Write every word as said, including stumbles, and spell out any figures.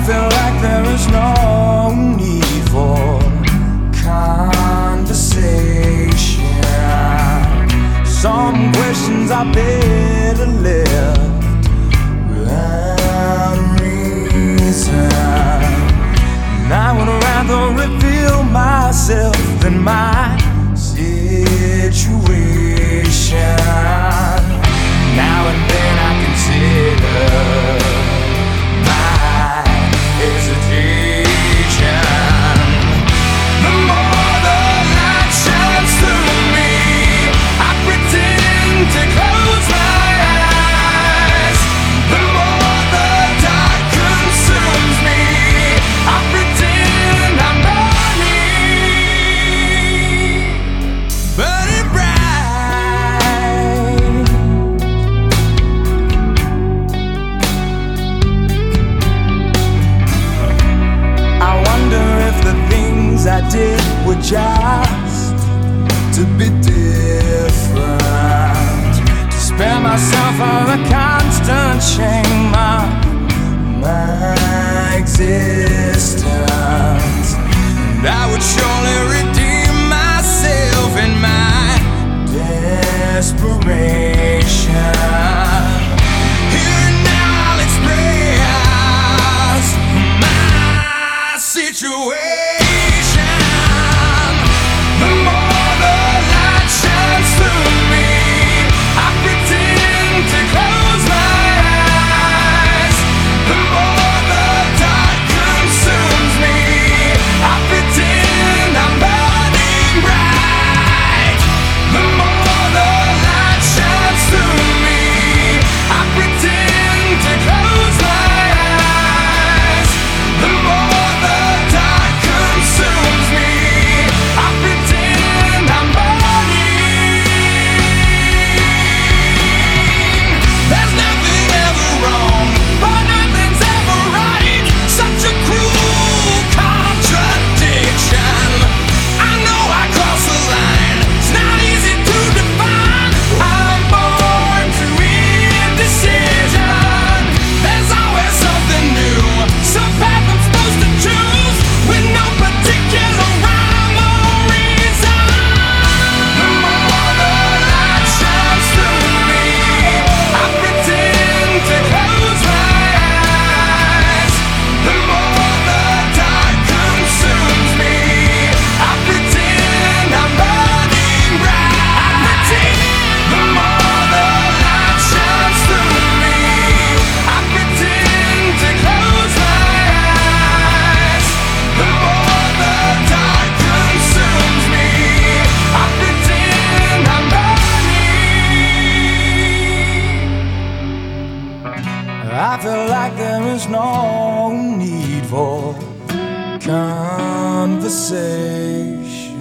feel like there is no need for conversation. Some questions are better left without a reason. And I would rather reveal myself than my situation. Now and then I consider my hesitation. The more the light shines through me, I pretend to close my eyes. The more the dark consumes me, I pretend I'm burning, burning bright. I wonder if the things I did were just to be different, to spare myself of the constant shame of my existence. And I would surely redeem myself in my desperation. Here and now I'll express my situation. The more the light shines through me, I pretend to close my eyes. The more the dark consumes me, I pretend I'm burning bright. The more the light shines through me, I pretend to close my eyes. The more the dark consumes me, I pretend I'm burning. There's nothing ever wrong, but nothing's ever right. Such a cruel contradiction. I know I cross the line, it's not easy to define. I'm born to indecision. There's always something new, some path I'm supposed to choose, with no particular rhyme or reason. The more the light shines through me, I pretend to close my eyes. The more the dark consumes me, I pretend I'm burning bright. I pretend. The more the light shines through me, I pretend to close my eyes. The more the dark consumes me, I pretend I'm burning. I feel like there is no need for conversation.